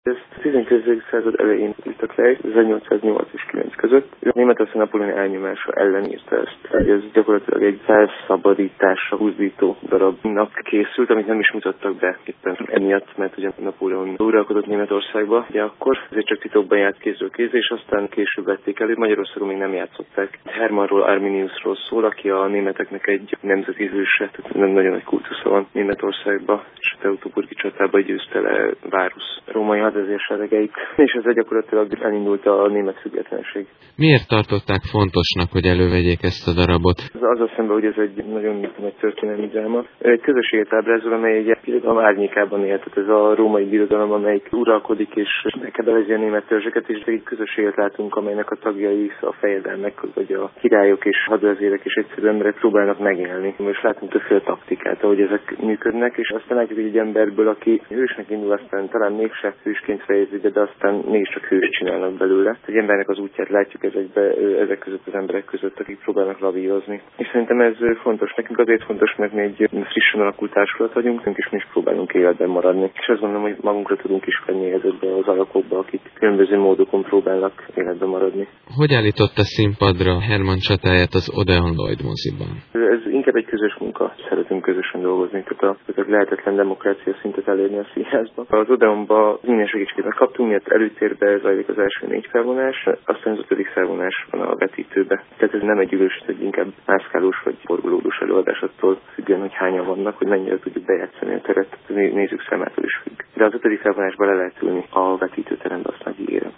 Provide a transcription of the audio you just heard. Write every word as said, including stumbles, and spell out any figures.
Ezt a tizenkilencedik század elején írtak le, ezernyolcszáznyolc és kilenc között. Németország Napóleon elnyomása ellen írta ezt. Ez gyakorlatilag egy felszabadításra húzdító darabnak készült, amit nem is mutattak be éppen emiatt, mert ugye Napóleon uralkodott Németországba. Ugye akkor ezért csak titokban járt kézről kézre, és aztán később vették elő. Magyarországon még nem játszották. Hermannról, Arminiusról szól, aki a németeknek egy nemzeti hőse, tehát nem nagyon nagy kultusza van Németországban, és a Teutoburgi csatában győzte le Várusz római hadvezérseregeit, és ez gyakorlatilag elindult a német függetlenség. Miért tartották fontosnak, hogy elővegyék ezt a darabot? Az azzal szemben, hogy ez egy nagyon nagy történelmi dráma. Egy közösséget ábrázol, amely egy birodalom árnyékában élt, tehát ez a római birodalom, amelyik uralkodik és megkebelezi a német törzseket, és egy közösséget látunk, amelynek a tagjai, a fejedelmek, vagy a királyok és hadvezérek és egyszerű emberek próbálnak megélni. Most látunk többféle taktikát, ahogy ezek működnek, és aztán látjuk, hogy egy emberből, aki hősnek indul, aztán talán mégse hősként fejezi, de aztán mégiscsak hős csinálnak belőle. Egy embernek az útját látjuk ezekbe, ezek között az emberek között, akik próbálnak lavírozni. És szerintem ez fontos. Nekünk azért fontos, mert mi egy frissen alakult társulat vagyunk, és mi is próbálunk életben maradni. És azt gondolom, hogy magunkra tudunk ismerni ezekbe az alakokba, akik különböző módokon próbálnak életben maradni. Hogy állította színpadra Hermann csatáját az Odeon Lloyd moziban? Ez inkább egy közös munka. Szeretünk közösen dolgozni, tehát a, tehát a lehetetlen demokrácia szintet elérni a színházban. Az Odeonban minden segítséget kaptunk, miatt előtérbe zajlik az első négy felvonás, aztán az ötödik felvonás van a vetítőbe. Tehát ez nem egy ülős, hogy inkább mászkálós vagy forgolódós előadás, attól függően, hogy hányan vannak, hogy mennyire tudjuk bejátszani a teret, nézők számától is függ. De az ötödik felvonásban le lehet ülni a vetítőterembe, azt megígérem.